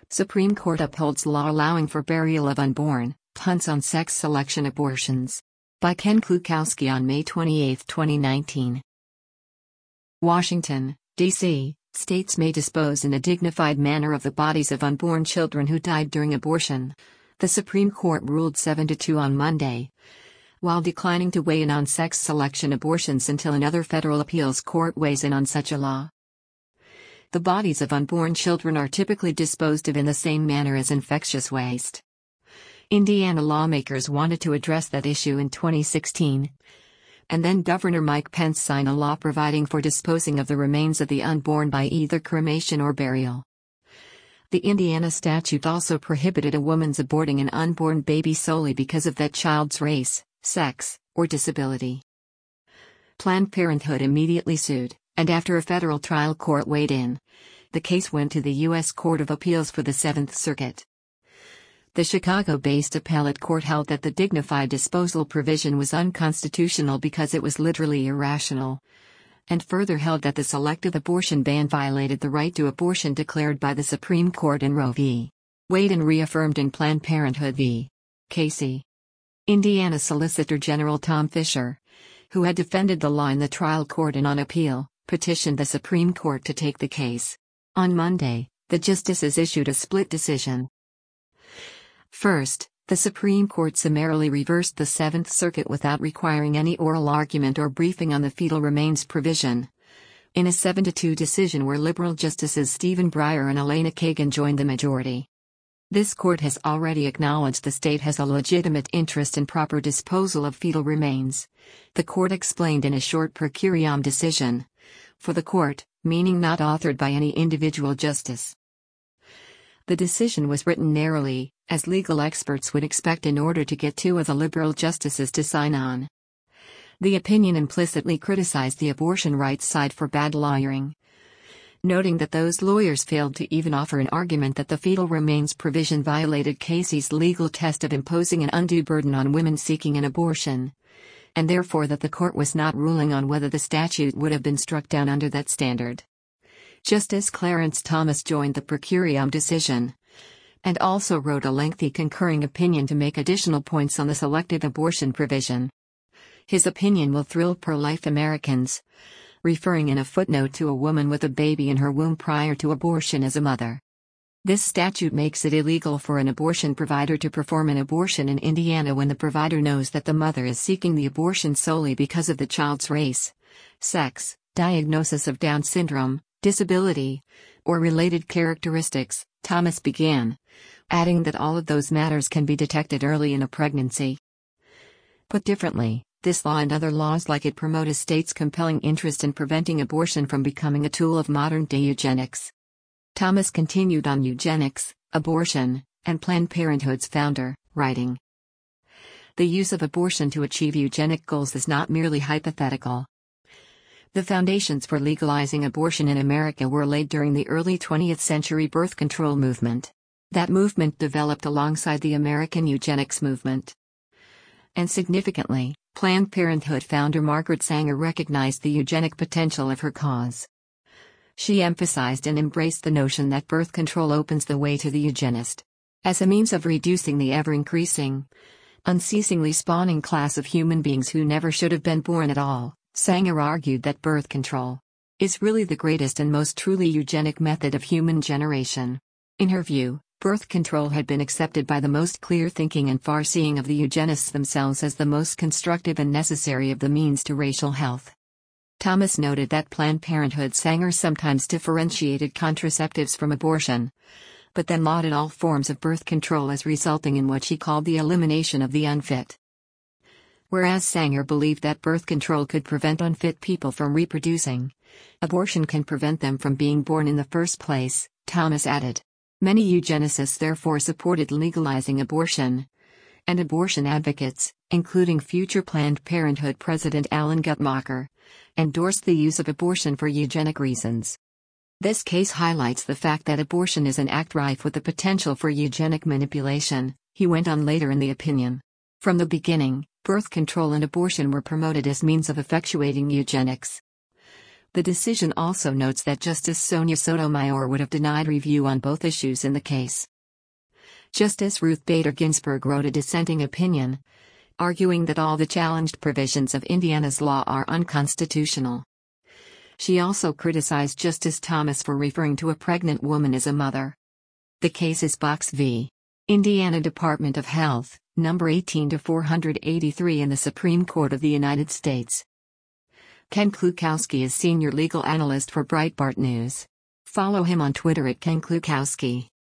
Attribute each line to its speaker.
Speaker 1: Supreme Court upholds law allowing for burial of unborn, punts on sex selection abortions. By Ken Klukowski on May 28, 2019. Washington, D.C. States may dispose in a dignified manner of the bodies of unborn children who died during abortion. The Supreme Court ruled 7-2 on Monday, while declining to weigh in on sex selection abortions until another federal appeals court weighs in on such a law. The bodies of unborn children are typically disposed of in the same manner as infectious waste. Indiana lawmakers wanted to address that issue in 2016. And then Governor Mike Pence signed a law providing for disposing of the remains of the unborn by either cremation or burial. The Indiana statute also prohibited a woman's aborting an unborn baby solely because of that child's race, sex, or disability. Planned Parenthood immediately sued, and after a federal trial court weighed in, the case went to the U.S. Court of Appeals for the Seventh Circuit. The Chicago-based appellate court held that the dignified disposal provision was unconstitutional because it was literally irrational, and further held that the selective abortion ban violated the right to abortion declared by the Supreme Court in Roe v. Wade and reaffirmed in Planned Parenthood v. Casey. Indiana Solicitor General Tom Fisher, who had defended the law in the trial court and on appeal, petitioned the Supreme Court to take the case. On Monday, the justices issued a split decision. First, the Supreme Court summarily reversed the Seventh Circuit without requiring any oral argument or briefing on the fetal remains provision, in a 7-2 decision where liberal Justices Stephen Breyer and Elena Kagan joined the majority. This court has already acknowledged the state has a legitimate interest in proper disposal of fetal remains, the court explained in a short per curiam decision. For the court, meaning not authored by any individual justice. The decision was written narrowly, as legal experts would expect in order to get two of the liberal justices to sign on. The opinion implicitly criticized the abortion rights side for bad lawyering, noting that those lawyers failed to even offer an argument that the fetal remains provision violated Casey's legal test of imposing an undue burden on women seeking an abortion, and therefore that the court was not ruling on whether the statute would have been struck down under that standard. Justice Clarence Thomas joined the per curiam decision, and also wrote a lengthy concurring opinion to make additional points on the selective abortion provision. His opinion will thrill pro-life Americans, referring in a footnote to a woman with a baby in her womb prior to abortion as a mother. This statute makes it illegal for an abortion provider to perform an abortion in Indiana when the provider knows that the mother is seeking the abortion solely because of the child's race, sex, diagnosis of Down syndrome, disability, or related characteristics, Thomas began, adding that all of those matters can be detected early in a pregnancy. Put differently, this law and other laws like it promote a state's compelling interest in preventing abortion from becoming a tool of modern-day eugenics. Thomas continued on eugenics, abortion, and Planned Parenthood's founder, writing, "The use of abortion to achieve eugenic goals is not merely hypothetical. The foundations for legalizing abortion in America were laid during the early 20th century birth control movement. That movement developed alongside the American eugenics movement. And significantly, Planned Parenthood founder Margaret Sanger recognized the eugenic potential of her cause. She emphasized and embraced the notion that birth control opens the way to the eugenist. As a means of reducing the ever-increasing, unceasingly spawning class of human beings who never should have been born at all, Sanger argued that birth control is really the greatest and most truly eugenic method of human generation. In her view, birth control had been accepted by the most clear-thinking and far-seeing of the eugenists themselves as the most constructive and necessary of the means to racial health. Thomas noted that Planned Parenthood Sanger sometimes differentiated contraceptives from abortion, but then lauded all forms of birth control as resulting in what she called the elimination of the unfit. Whereas Sanger believed that birth control could prevent unfit people from reproducing, abortion can prevent them from being born in the first place, Thomas added. Many eugenicists therefore supported legalizing abortion, and abortion advocates, including future Planned Parenthood President Alan Guttmacher, endorsed the use of abortion for eugenic reasons. This case highlights the fact that abortion is an act rife with the potential for eugenic manipulation, he went on later in the opinion. From the beginning, birth control and abortion were promoted as means of effectuating eugenics. The decision also notes that Justice Sonia Sotomayor would have denied review on both issues in the case. Justice Ruth Bader Ginsburg wrote a dissenting opinion, arguing that all the challenged provisions of Indiana's law are unconstitutional. She also criticized Justice Thomas for referring to a pregnant woman as a mother. The case is Box v. Indiana Department of Health, number 18-483 in the Supreme Court of the United States. Ken Klukowski is senior legal analyst for Breitbart News. Follow him on Twitter at Ken Klukowski.